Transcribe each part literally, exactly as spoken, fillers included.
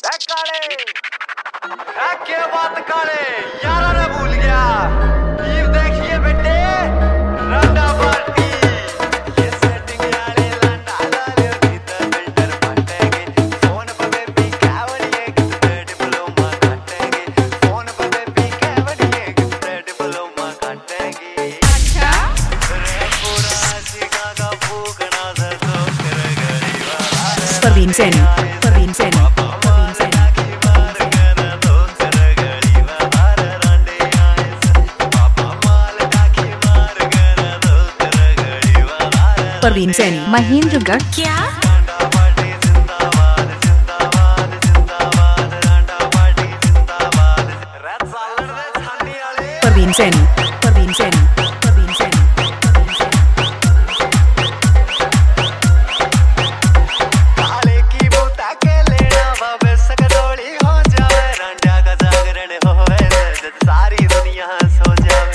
काले क्या बात काले यारा ने भूल गया ये देखिए बेटे रंडा पार्टी ये सेटिंग यारे लंडा डाले भीतर बिल्डर फटेंगे फोन पे बेबी कावड़िए कितने डिप्लोमा काटेंगे फोन पे बेबी कावड़िए कितने डिप्लोमा काटेंगे अच्छा रे पूरा सिका का फूकना से तो कर गरीबा परवीन सैनी परवीन सैनी परवीन सैनी परवीन सैनी महेंद्रगढ़ क्या परवीन सैनी परवीन सैनी परवीन सैनी काले की बोता के लेना बाबे सकदोली हो जावे रंडा का जागरण होवे जब सारी दुनिया सो जावे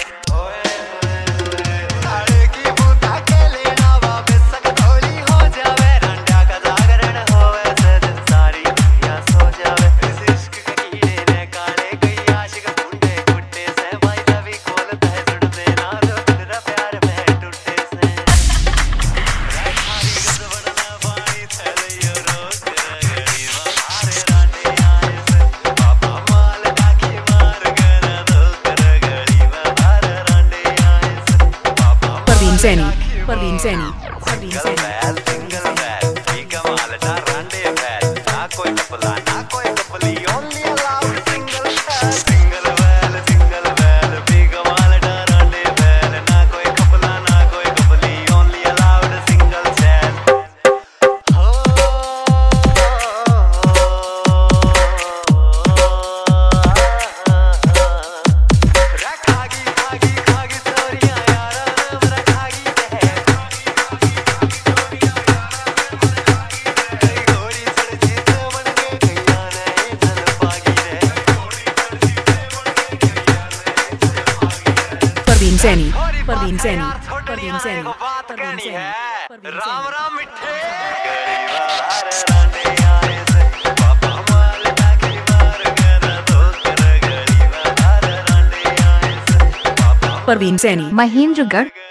काले की बोता के लेना बाबे सकदोली हो जावे रंडा का जागरण होवे जब सारी दुनिया सो जावे इस इश्क के कीड़े ने काले कई आशिक ढूंढे गुड्डे से भाई लवी खोलता है जुड़ते ना जो तेरा प्यार में टूटे से परवीन सैनी परवीन सैनी परवीन सैनी सिंगल बैल की कमाल ना रंडे बैल ना कोई कपला ना कोई कपली ओनली अलाउड सिंगल बैल सिंगल बैल सिंगल बैल की कमाल ना रंडे बैल ना कोई कपला ना कोई कपली ओनली अलाउड सिंगल बैल हो रखागी खागी खागी तोरिया यारा रखागी दे गोरी सड़जी से बन के गया नहीं चल पागी रे परवीन सैनी परवीन सैनी परवीन सैनी बात परवीन कहनी सैनी है परवीन राम सैनी राम मिठे गरीबा हरे रांडे आए से पापा माल डाकी मार गया तो तेरा गरीबा हरे रांडे आए से पापा परवीन सैनी महेंद्रगढ़